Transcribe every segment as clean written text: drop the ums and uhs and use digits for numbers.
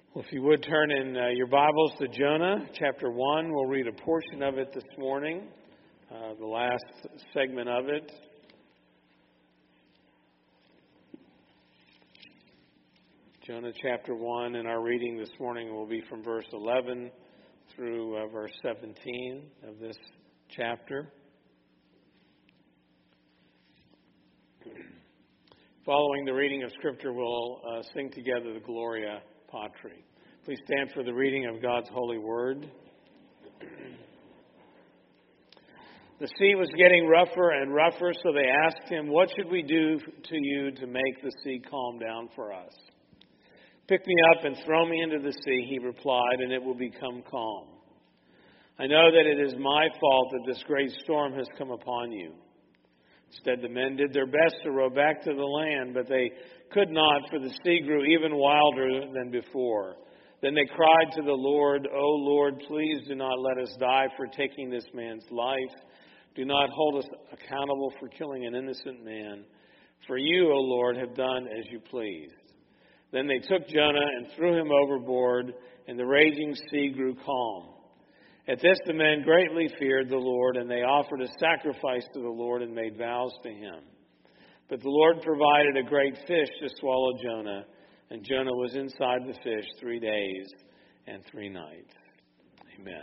Well, if you would turn in your Bibles to Jonah chapter 1, we'll read a portion of it this morning, the last segment of it. Jonah chapter 1, and our reading this morning will be from verse 11 through verse 17 of this chapter. Following the reading of Scripture, we'll sing together the Gloria Patri. Please stand for the reading of God's holy word. The sea was getting rougher and rougher, so they asked him, "What should we do to you to make the sea calm down for us?" "Pick me up and throw me into the sea," he replied, "and it will become calm. I know that it is my fault that this great storm has come upon you." Instead, the men did their best to row back to the land, but they could not, for the sea grew even wilder than before. Then they cried to the Lord, "O Lord, please do not let us die for taking this man's life. Do not hold us accountable for killing an innocent man. For you, O Lord, have done as you pleased." Then they took Jonah and threw him overboard, and the raging sea grew calm. At this the men greatly feared the Lord, and they offered a sacrifice to the Lord and made vows to him. But the Lord provided a great fish to swallow Jonah, and Jonah was inside the fish 3 days and 3 nights. Amen.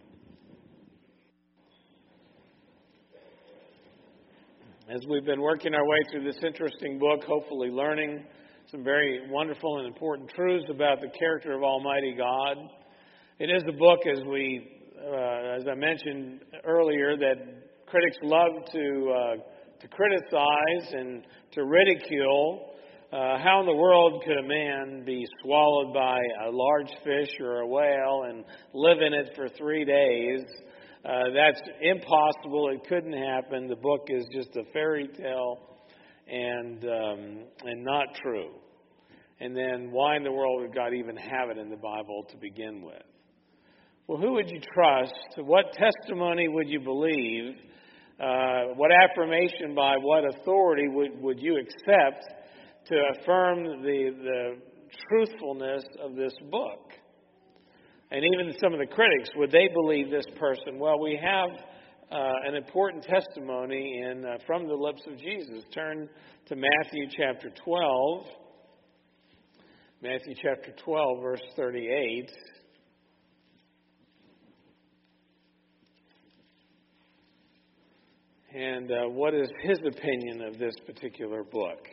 As we've been working our way through this interesting book, hopefully learning some very wonderful and important truths about the character of Almighty God. It is a book, as I mentioned earlier, that critics love to criticize and to ridicule. How in the world could a man be swallowed by a large fish or a whale and live in it for 3 days? That's impossible. It couldn't happen. The book is just a fairy tale and not true. And then why in the world would God even have it in the Bible to begin with? Well, who would you trust? What testimony would you believe? What affirmation by what authority would you accept to affirm the truthfulness of this book? And even some of the critics, would they believe this person? Well, we have an important testimony from the lips of Jesus. Turn to Matthew chapter 12. Matthew chapter 12, verse 38. And what is his opinion of this particular book?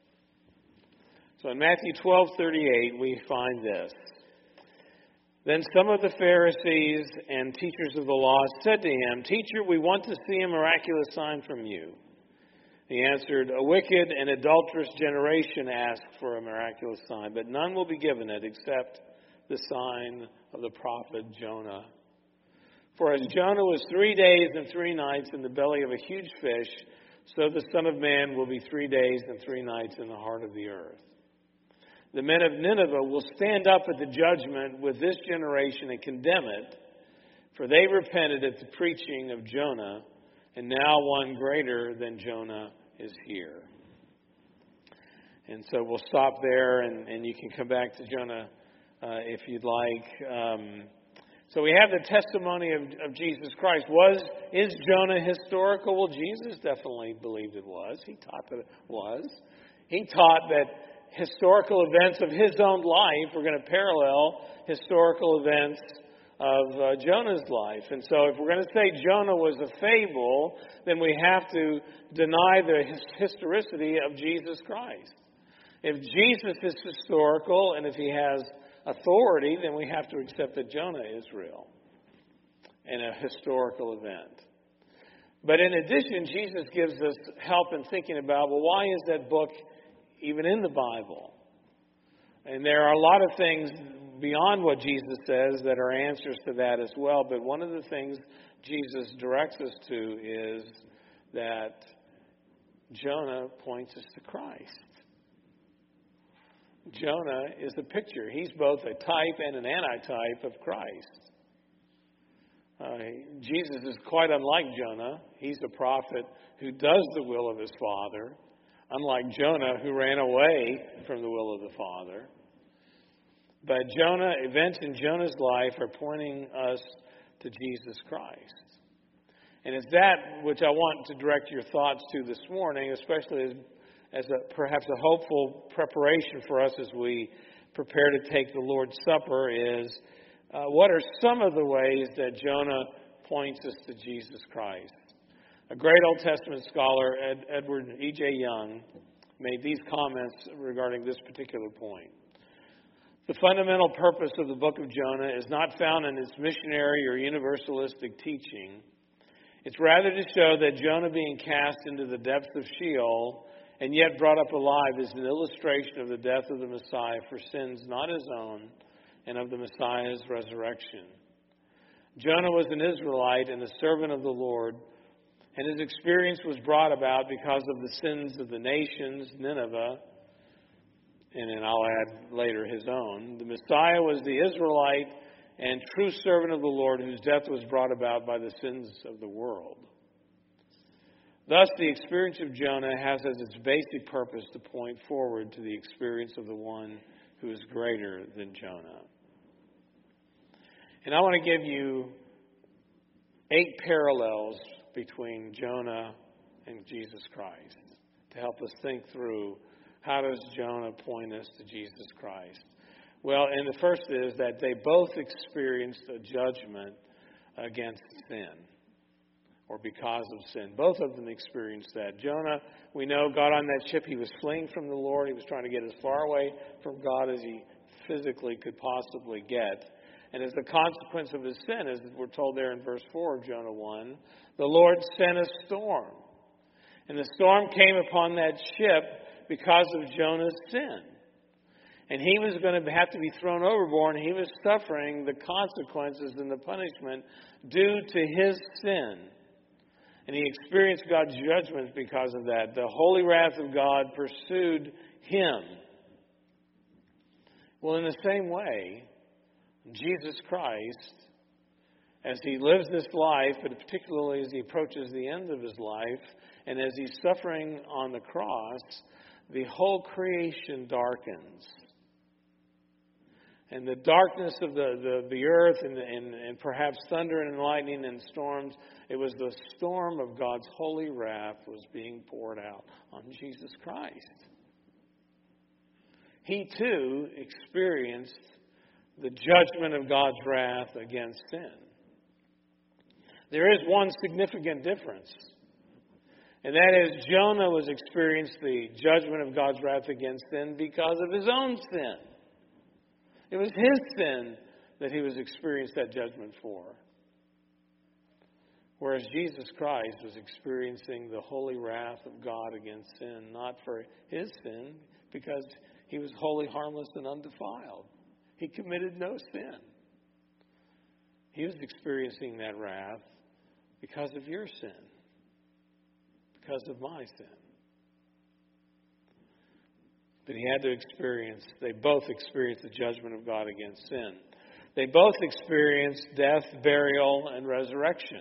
So in Matthew 12:38, we find this. Then some of the Pharisees and teachers of the law said to him, "Teacher, we want to see a miraculous sign from you." He answered, "A wicked and adulterous generation asks for a miraculous sign, but none will be given it except the sign of the prophet Jonah. For as Jonah was 3 days and 3 nights in the belly of a huge fish, so the Son of Man will be 3 days and 3 nights in the heart of the earth. The men of Nineveh will stand up at the judgment with this generation and condemn it, for they repented at the preaching of Jonah, and now one greater than Jonah is here." And so we'll stop there, and you can come back to Jonah if you'd like. So we have the testimony of Jesus Christ. Is Jonah historical? Well, Jesus definitely believed it was. He taught that it was. He taught that historical events of his own life were going to parallel historical events of Jonah's life. And so if we're going to say Jonah was a fable, then we have to deny the historicity of Jesus Christ. If Jesus is historical and if he has authority, then we have to accept that Jonah is real and a historical event. But in addition, Jesus gives us help in thinking about, well, why is that book even in the Bible? And there are a lot of things beyond what Jesus says that are answers to that as well. But one of the things Jesus directs us to is that Jonah points us to Christ. Jonah is a picture. He's both a type and an antitype of Christ. Jesus is quite unlike Jonah. He's a prophet who does the will of his Father, unlike Jonah, who ran away from the will of the Father. But events in Jonah's life are pointing us to Jesus Christ. And it's that which I want to direct your thoughts to this morning, especially as perhaps a hopeful preparation for us as we prepare to take the Lord's Supper, is what are some of the ways that Jonah points us to Jesus Christ? A great Old Testament scholar, Edward E.J. Young, made these comments regarding this particular point. The fundamental purpose of the book of Jonah is not found in its missionary or universalistic teaching. It's rather to show that Jonah being cast into the depths of Sheol and yet brought up alive is an illustration of the death of the Messiah for sins not his own and of the Messiah's resurrection. Jonah was an Israelite and a servant of the Lord, and his experience was brought about because of the sins of the nations, Nineveh, and then I'll add later his own. The Messiah was the Israelite and true servant of the Lord whose death was brought about by the sins of the world. Thus, the experience of Jonah has as its basic purpose to point forward to the experience of the one who is greater than Jonah. And I want to give you 8 parallels between Jonah and Jesus Christ to help us think through how does Jonah point us to Jesus Christ. Well, and the first is that they both experienced a judgment against sin, or because of sin. Both of them experienced that. Jonah, we know, got on that ship. He was fleeing from the Lord. He was trying to get as far away from God as he physically could possibly get. And as a consequence of his sin, as we're told there in verse 4 of Jonah 1, the Lord sent a storm. And the storm came upon that ship because of Jonah's sin. And he was going to have to be thrown overboard, and he was suffering the consequences and the punishment due to his sin. And he experienced God's judgment because of that. The holy wrath of God pursued him. Well, in the same way, Jesus Christ, as he lives this life, but particularly as he approaches the end of his life, and as he's suffering on the cross, the whole creation darkens. And the darkness of the earth and perhaps thunder and lightning and storms, it was the storm of God's holy wrath was being poured out on Jesus Christ. He too experienced the judgment of God's wrath against sin. There is one significant difference, and that is Jonah was experiencing the judgment of God's wrath against sin because of his own sin. It was his sin that he was experiencing that judgment for. Whereas Jesus Christ was experiencing the holy wrath of God against sin, not for his sin, because he was wholly harmless and undefiled. He committed no sin. He was experiencing that wrath because of your sin, because of my sin. But they both experienced the judgment of God against sin. They both experienced death, burial, and resurrection.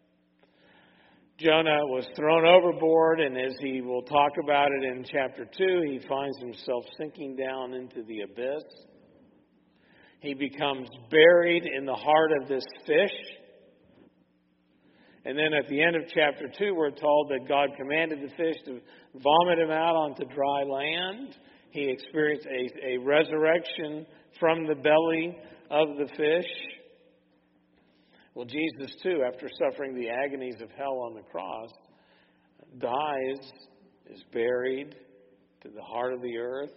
Jonah was thrown overboard, and as he will talk about it in chapter 2, he finds himself sinking down into the abyss. He becomes buried in the heart of this fish. And then at the end of chapter 2, we're told that God commanded the fish to vomit him out onto dry land. He experienced a resurrection from the belly of the fish. Well, Jesus, too, after suffering the agonies of hell on the cross, dies, is buried to the heart of the earth,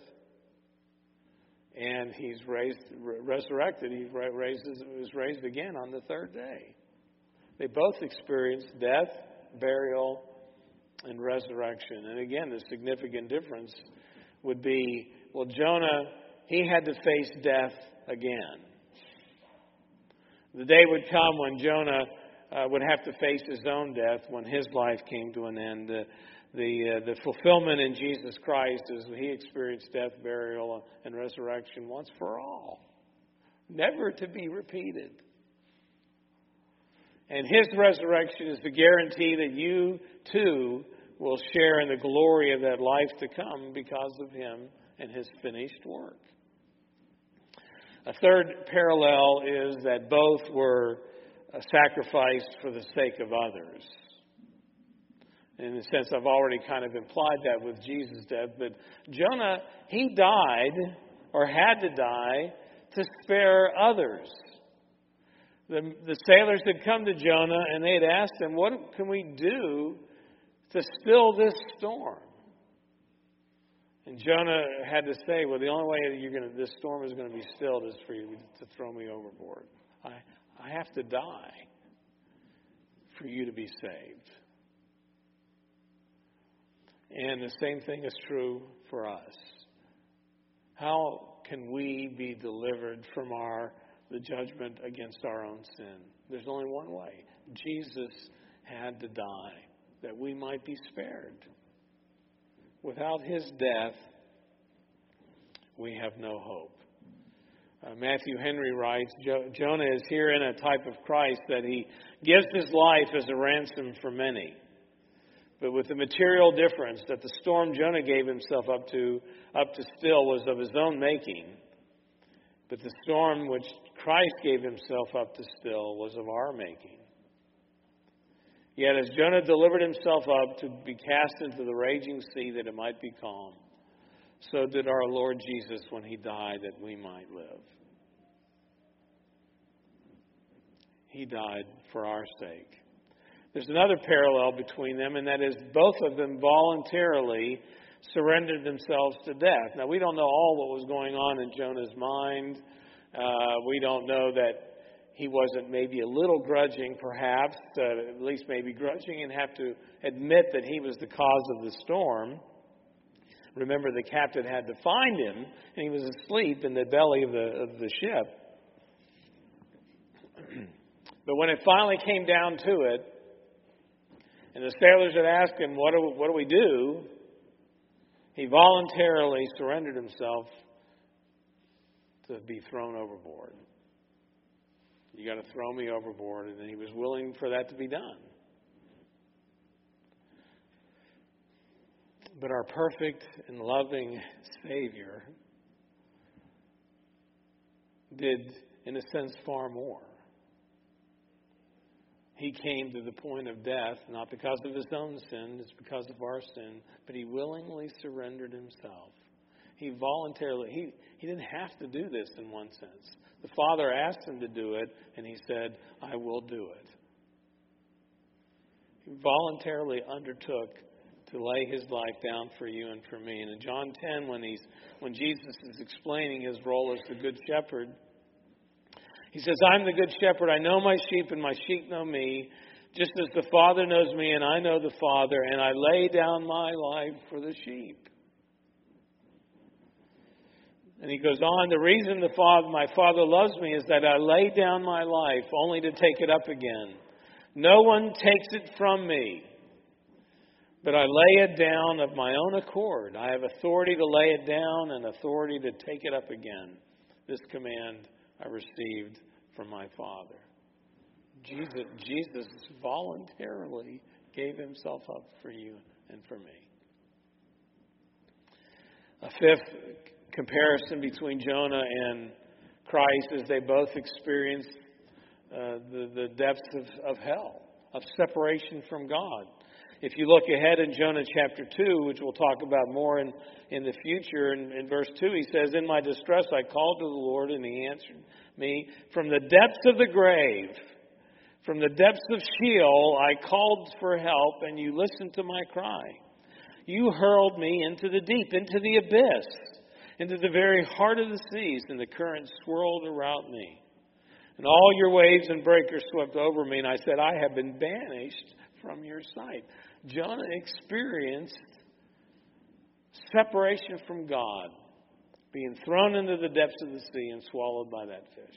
and he's resurrected. He was raised again on the third day. They both experienced death, burial, and resurrection. And again, the significant difference would be, well, Jonah, he had to face death again. The day would come when Jonah would have to face his own death when his life came to an end. The fulfillment in Jesus Christ is he experienced death, burial, and resurrection once for all, never to be repeated. And his resurrection is the guarantee that you, too, will share in the glory of that life to come because of him and his finished work. A third parallel is that both were sacrificed for the sake of others. In a sense, I've already kind of implied that with Jesus' death, but Jonah, he died or had to die to spare others. The sailors had come to Jonah and they had asked him, what can we do to still this storm? And Jonah had to say, well, the only way this storm is going to be stilled is for you to throw me overboard. I have to die for you to be saved. And the same thing is true for us. How can we be delivered from the judgment against our own sin? There's only one way. Jesus had to die that we might be spared. Without his death, we have no hope. Matthew Henry writes, Jonah is herein a type of Christ, that he gives his life as a ransom for many. But with the material difference that the storm Jonah gave himself up to still was of his own making, but the storm which Christ gave himself up to still was of our making. Yet as Jonah delivered himself up to be cast into the raging sea that it might be calm, so did our Lord Jesus when he died that we might live. He died for our sake. There's another parallel between them, and that is both of them voluntarily surrendered themselves to death. Now, we don't know all what was going on in Jonah's mind. We don't know that he wasn't maybe a little grudging, perhaps, at least maybe grudging, and have to admit that he was the cause of the storm. Remember, the captain had to find him, and he was asleep in the belly of the ship. But when it finally came down to it, and the sailors had asked him, what do we do? He voluntarily surrendered himself to be thrown overboard. You got to throw me overboard, and he was willing for that to be done. But our perfect and loving Savior did, in a sense, far more. He came to the point of death, not because of his own sin, it's because of our sin, but he willingly surrendered himself. He voluntarily, he didn't have to do this in one sense. The Father asked him to do it, and he said, I will do it. He voluntarily undertook to lay his life down for you and for me. And in John 10, when Jesus is explaining his role as the Good Shepherd, he says, I'm the Good Shepherd. I know my sheep, and my sheep know me, just as the Father knows me, and I know the Father, and I lay down my life for the sheep. And he goes on, the reason my Father loves me is that I lay down my life only to take it up again. No one takes it from me, but I lay it down of my own accord. I have authority to lay it down and authority to take it up again. This command I received from my Father. Jesus voluntarily gave himself up for you and for me. A fifth comparison between Jonah and Christ is they both experienced the depths of hell, of separation from God. If you look ahead in Jonah chapter 2, which we'll talk about more in the future, in verse 2 he says, in my distress I called to the Lord, and he answered me. From the depths of the grave, from the depths of Sheol, I called for help, and you listened to my cry. You hurled me into the deep, into the abyss, into the very heart of the seas, and the current swirled around me. And all your waves and breakers swept over me, and I said, I have been banished from your sight. Jonah experienced separation from God, being thrown into the depths of the sea and swallowed by that fish.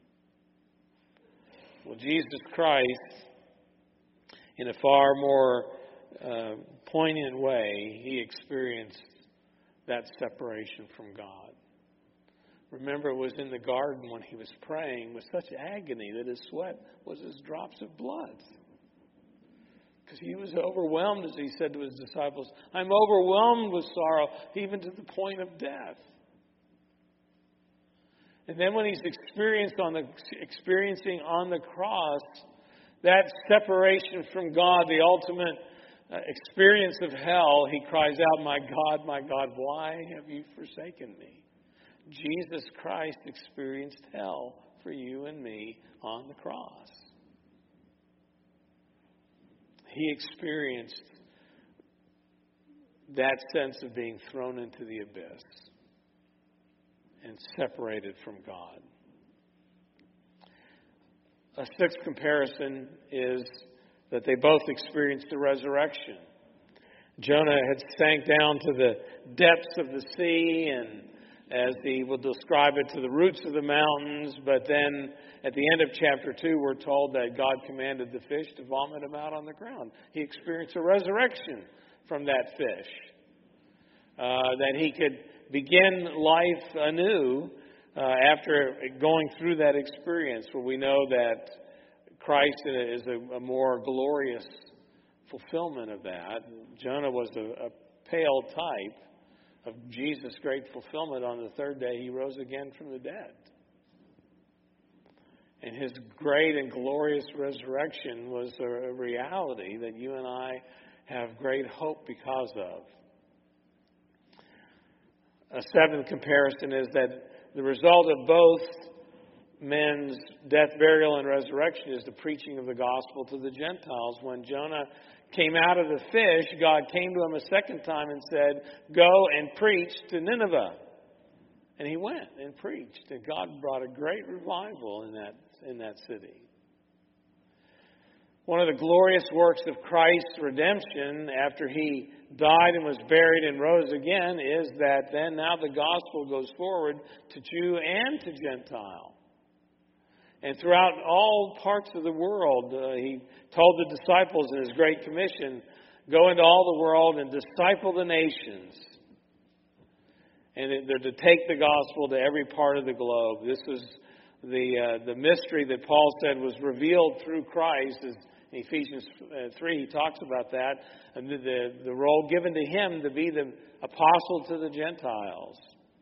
Well, Jesus Christ, in a far more poignant way, he experienced that separation from God. Remember, it was in the garden when he was praying with such agony that his sweat was as drops of blood. Because he was overwhelmed, as he said to his disciples, I'm overwhelmed with sorrow, even to the point of death. And then when he's experiencing on the cross that separation from God, the ultimate experience of hell, he cries out, my God, why have you forsaken me?" Jesus Christ experienced hell for you and me on the cross. He experienced that sense of being thrown into the abyss and separated from God. A sixth comparison is that they both experienced the resurrection. Jonah had sank down to the depths of the sea, and as he will describe it, to the roots of the mountains. But then at the end of chapter 2, we're told that God commanded the fish to vomit him out on the ground. He experienced a resurrection from that fish. That he could begin life anew after going through that experience, where we know that Christ is a more glorious fulfillment of that. Jonah was a pale type of Jesus' great fulfillment. On the third day, he rose again from the dead. And his great and glorious resurrection was a reality that you and I have great hope because of. A seventh comparison is that the result of both men's death, burial, and resurrection is the preaching of the gospel to the Gentiles. When Jonah came out of the fish, God came to him a second time and said, "Go and preach to Nineveh." And he went and preached, and God brought a great revival in that city. One of the glorious works of Christ's redemption after he died and was buried and rose again is that then now the gospel goes forward to Jew and to Gentile. And throughout all parts of the world, he told the disciples in his Great Commission, "Go into all the world and disciple the nations." And they're to take the gospel to every part of the globe. This was the mystery that Paul said was revealed through Christ. In Ephesians 3, he talks about that, and the role given to him to be the apostle to the Gentiles.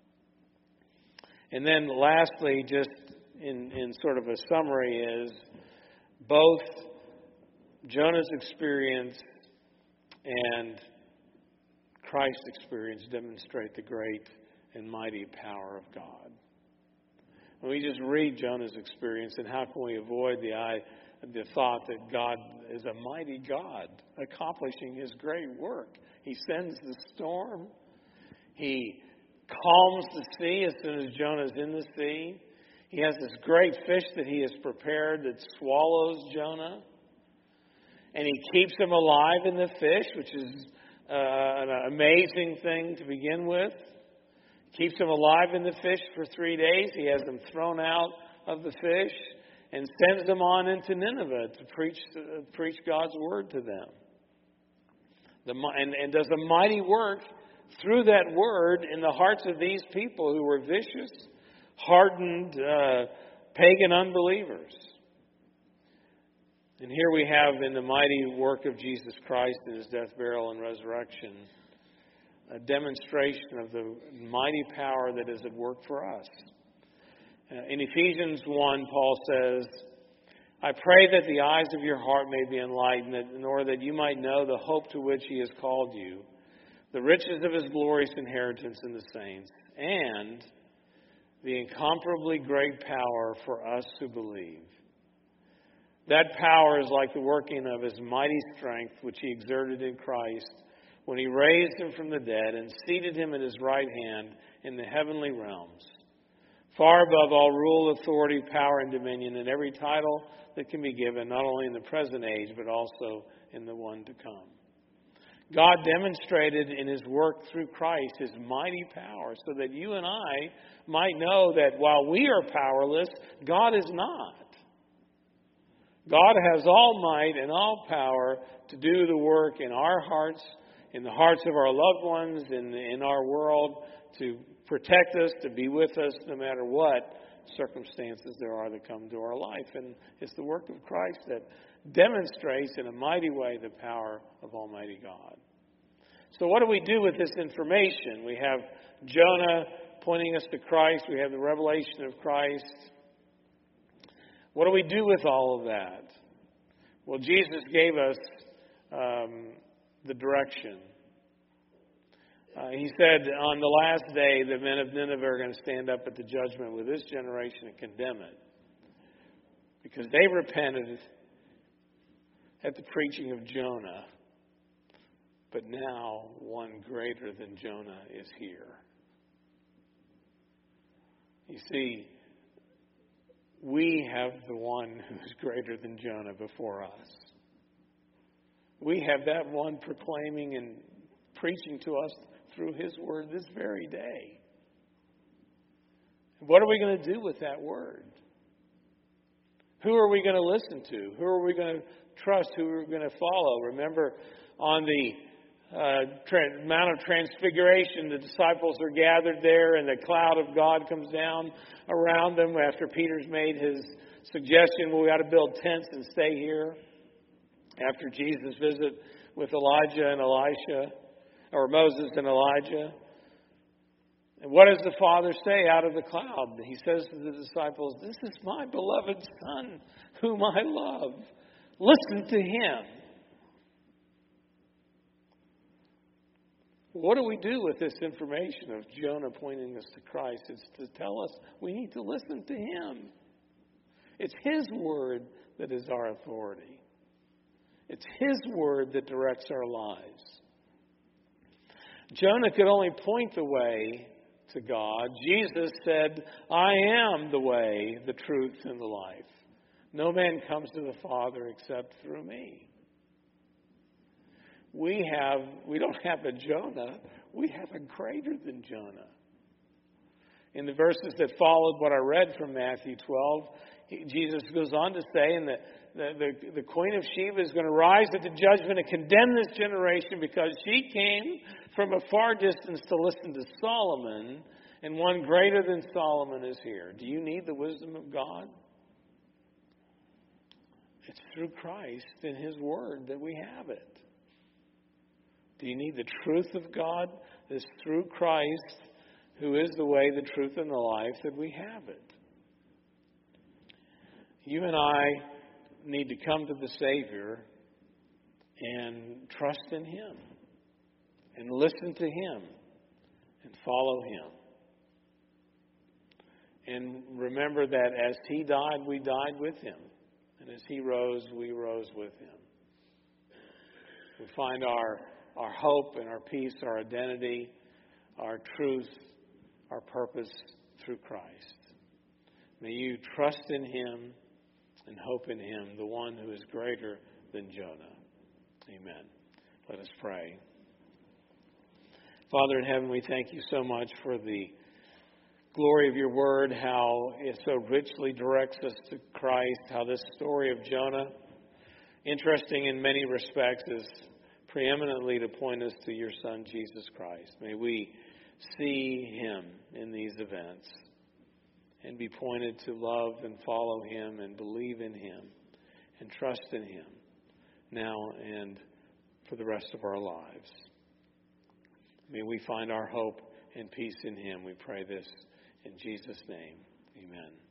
And then lastly, just in sort of a summary, is both Jonah's experience and Christ's experience demonstrate the great and mighty power of God. When we just read Jonah's experience, and how can we avoid the thought that God is a mighty God accomplishing his great work? He sends the storm. He calms the sea as soon as Jonah's in the sea. He has this great fish that he has prepared that swallows Jonah. And he keeps him alive in the fish, which is an amazing thing to begin with. Keeps him alive in the fish for 3 days. He has them thrown out of the fish and sends them on into Nineveh to preach God's word to them. And does a mighty work through that word in the hearts of these people who were vicious, hardened, pagan unbelievers. And here we have in the mighty work of Jesus Christ in his death, burial, and resurrection, a demonstration of the mighty power that is at work for us. In Ephesians 1, Paul says, "I pray that the eyes of your heart may be enlightened, in order that you might know the hope to which he has called you, the riches of his glorious inheritance in the saints, and the incomparably great power for us who believe." That power is like the working of his mighty strength, which he exerted in Christ when he raised him from the dead and seated him at his right hand in the heavenly realms, far above all rule, authority, power, and dominion, and every title that can be given, not only in the present age, but also in the one to come. God demonstrated in his work through Christ his mighty power, so that you and I might know that while we are powerless, God is not. God has all might and all power to do the work in our hearts, in the hearts of our loved ones, in our world, to protect us, to be with us no matter what circumstances there are that come to our life. And it's the work of Christ that demonstrates in a mighty way the power of Almighty God. So what do we do with this information? We have Jonah pointing us to Christ. We have the revelation of Christ. What do we do with all of that? Well, Jesus gave us the direction. He said on the last day, the men of Nineveh are going to stand up at the judgment with this generation and condemn it. Because they repented at the preaching of Jonah. But now one greater than Jonah is here. You see, we have the one who is greater than Jonah before us. We have that one proclaiming and preaching to us through his word this very day. What are we going to do with that word? Who are we going to listen to? Who are we going to trust? Who are we going to follow? Remember, on the Mount of Transfiguration, the disciples are gathered there and the cloud of God comes down around them after Peter's made his suggestion, well, we ought to build tents and stay here. After Jesus' visit with Elijah and Elisha, or Moses and Elijah. And what does the Father say out of the cloud? He says to the disciples, "This is my beloved Son, whom I love. Listen to him." What do we do with this information of Jonah pointing us to Christ? It's to tell us we need to listen to him. It's his word that is our authority. It's his word that directs our lives. Jonah could only point the way to God. Jesus said, "I am the way, the truth, and the life. No man comes to the Father except through me." We don't have a Jonah. We have a greater than Jonah. In the verses that followed what I read from Matthew 12, Jesus goes on to say, and the Queen of Sheba is going to rise at the judgment and condemn this generation because she came from a far distance to listen to Solomon, and one greater than Solomon is here. Do you need the wisdom of God? It's through Christ and his word that we have it. Do you need the truth of God? It's through Christ, who is the way, the truth, and the life, that we have it. You and I need to come to the Savior and trust in him and listen to him and follow him. And remember that as he died, we died with him. And as he rose, we rose with him. We find our hope and our peace, our identity, our truth, our purpose through Christ. May you trust in him and hope in him, the one who is greater than Jonah. Amen. Let us pray. Father in heaven, we thank you so much for the glory of your word, how it so richly directs us to Christ, how this story of Jonah, interesting in many respects, is preeminently to point us to your Son, Jesus Christ. May we see him in these events and be pointed to love and follow him and believe in him and trust in him now and for the rest of our lives. May we find our hope and peace in him. We pray this in Jesus' name. Amen.